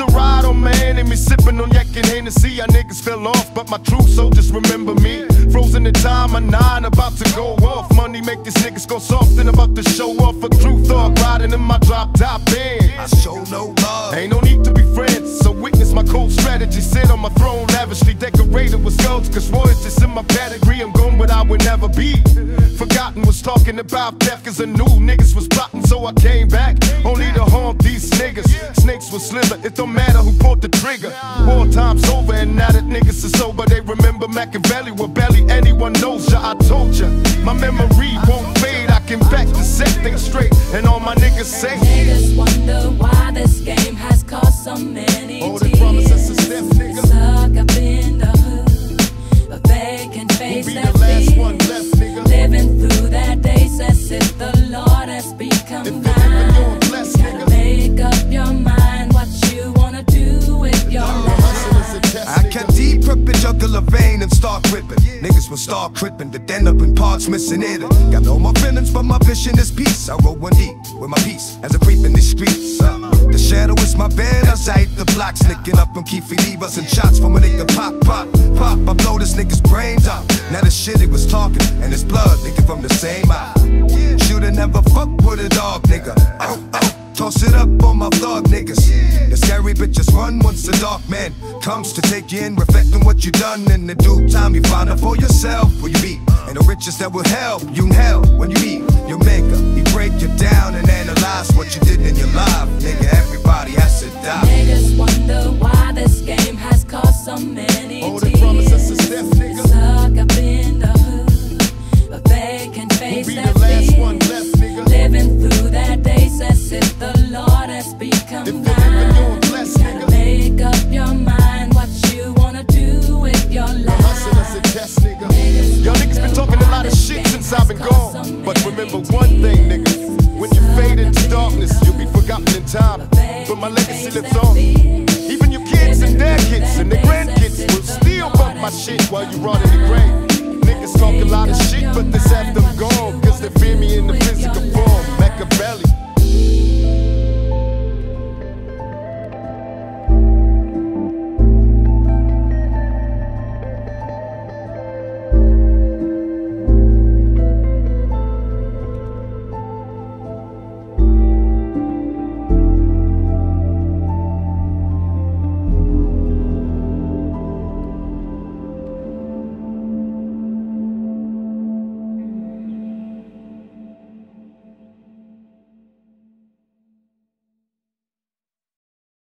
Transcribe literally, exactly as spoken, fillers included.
to ride on my enemy, sipping on yak and Hennessy. Y'all niggas fell off, but my true soldiers remember me. Frozen in time, a nine about to go off. Money make these niggas go soft and about to show off. A true thug riding in my drop top band. I show no love. Ain't no need to be friends, so witness my cold strategy. Sit on my throne, lavishly decorated with skulls. Cause royalties in my pedigree, I'm going where I would never be. Forgotten was talking about death, cause I knew niggas was plotting, so I came back. Only to harm these niggas. Snakes will slither, it don't matter who pulled the trigger. War time's over, and now that niggas are sober, they remember Machiavelli. Well, barely anyone knows ya, I told ya. My memory won't fade, I can back to set things straight. And all my niggas say, niggas wonder why this game has caused so many oh, tears. they promise us a step, nigga. Stuck up in the hood, but they can face We'll be that the last fear. one left, nigga. Living through that days as if the Lord has become If mine. you're living, you're blessed, Gotta nigga. make up your mind what you wanna do with your life. I can deep rip and juggle a vein and start ripping. Niggas will start crippin', but end up in parts missing it. Got no more feelings, but my vision is peace. I roll one deep with my peace as I creep in the streets. Uh, the shadow is my bed as I hit the block, sneaking up on Keefe Levers and shots from a nigga pop, pop, pop. I blow this nigga's brains out. Now the shit he was talking and his blood leaking from the same eye. Shoulda never fucked with a dog, nigga. Oh, oh. Toss it up on my thug niggas. The scary bitches run once the dark man comes to take you in, reflecting what you done. In the due time, you find out for yourself where you be. And the riches that will help you in hell when you meet your maker. He break you down and analyze what you did in your life. Nigga, everybody has to die. Niggas wonder why this game has caused so many Oh, tears. they promise us a step, nigga. Stuck up in the hood, but they can face We'll be that the last fear. one left, nigga. Living through that days as if the Lord has become If mine. you're living, you're blessed, Gotta nigga. make up your mind what you wanna do with your life. Hustle is a test, nigga. Y'all niggas been talking a lot of shit since I've been gone. But remember one thing, nigga. When you fade into darkness, you'll be forgotten in time. But my legacy lives on. Even your kids and their kids and their grandkids will still bump my shit while you running